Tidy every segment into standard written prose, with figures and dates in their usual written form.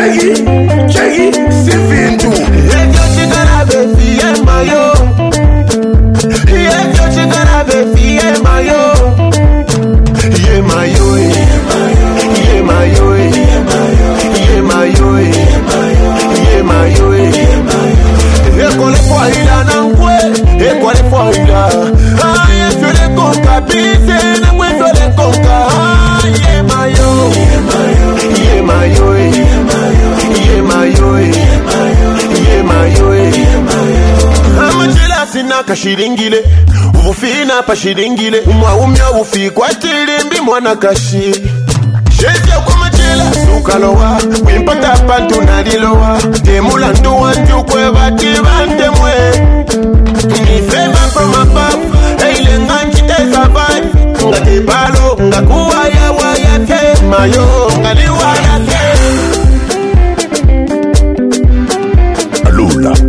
Chegi, c'est Vintou. Kashiringile uvufina pashiringile umwaumya ufi kwa tilimbi mwana kashi shezi kwa machela sukalowa wimpata pantu nalilowa temula nduwa njukwe bati bantemwe ni fema from above eile nganchi survive ngati balo ngakuwa ya waya te mayo ngaliwa ya te Alula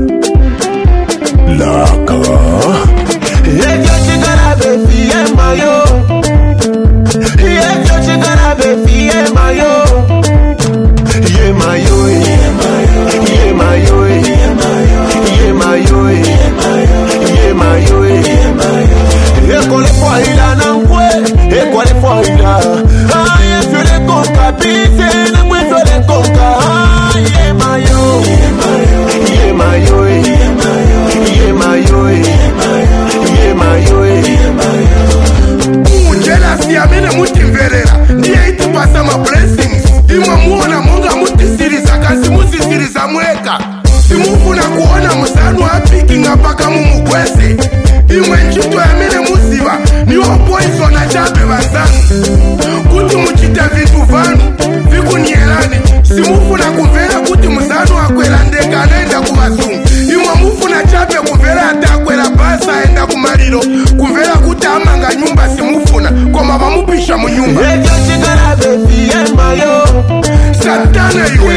Laka Ejo chikara befi mayo Ejo chikara befi mayo Ye mayo Ye mayo Ye mayo Ye mayo Ekole foila nankwe Ekole foila Aye fele konka bise Nankwe fele konka Ye mayo Ye mayo Ye mayo Jealousy amene mutimverera ndiye itipasa ma blessings imwe muona munga mutisiriza kasi musisiriza mweka simufuna kuona musanu apikinga paka mumukwese imwe ntchito yamene muziva niwo poison achabe bazanu kuti muchita vitu vanu vikunielane simufuna kumvera kuti musanu akwela ndeka anaenda kuvazungu imwe mufuna chabe kumvera ati akwela basa aenda kumaliro kumvera kuti amanga nyumba simufuna koma vamupisha munyumba satana iwe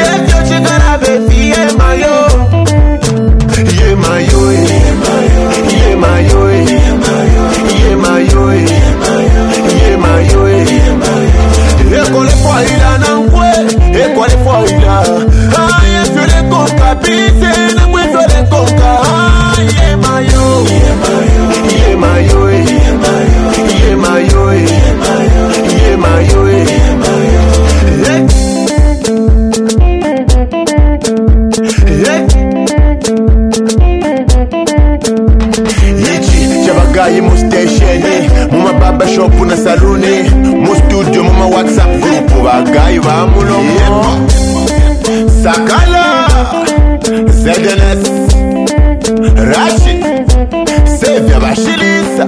mu station, muma barber shop na saluni, mu studio, muma WhatsApp group, bagayi ba mulomo. Sakala, ZNS, Rashid, Sevya Bashilisa,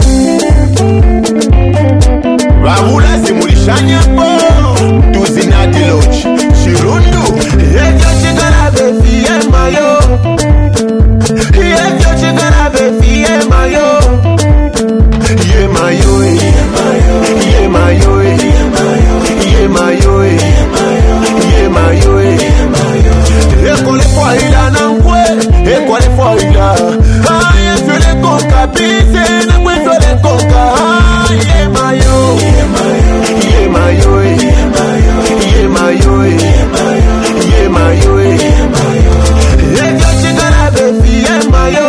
Bahula Simulishanya po, Tuzina Diloch, Shirundu, Ejo chikara befi mayo, Ejo chikara befi mayo. Ye mayo, ye mayo, ye mayo, ye mayo, ye mayo, ye mayo. Ekole foila nankwe, ekole foila. Aye fele konka bise, nankwe fele konka. Ye mayo, ye mayo, ye mayo, ye mayo, ye mayo, ye mayo. Ejo chikara befi ye mayo.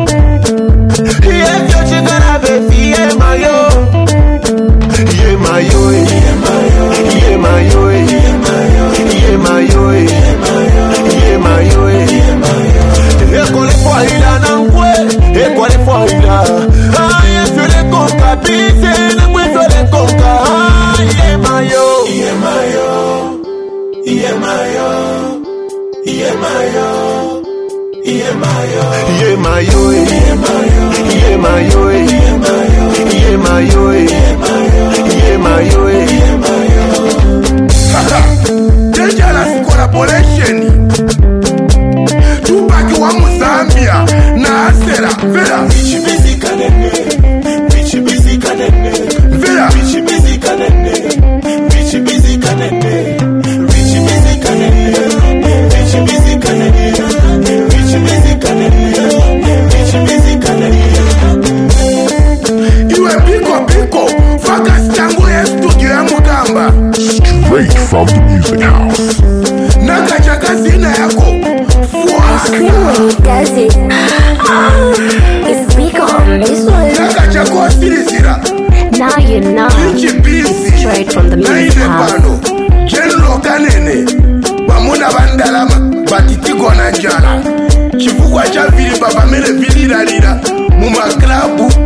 Ejo chikara befi ye mayo. Ye mayo, ye mayo, ye mayo, ye mayo, ye mayo, ye mayo. Ekole foila nankwe, ekole foila. Aye fele konka bise, nankwe fele konka. Ye mayo, ye mayo, ye mayo, ye mayo. Ye mayo, ye mayo, ye mayo, ye mayo, ye mayo, ye mayo, ye mayo. Dangerous collaboration. Tupac wa Muzambia na Asera. Vera. Bichi busy kanene, bichi busy kanene. Vera. Bichi busy kanene, bichi busy kanene, bichi busy kanene, bichi busy kanene. Iwe piko, focus changu ya studio ya Mugamba. Straight from the music house. Nakacha kazina yako yakachakosirizira ichipisi pano General Kanene vamuna vandalama vatitigona njala chifukwa chaviri pamene viliralira mumaklabu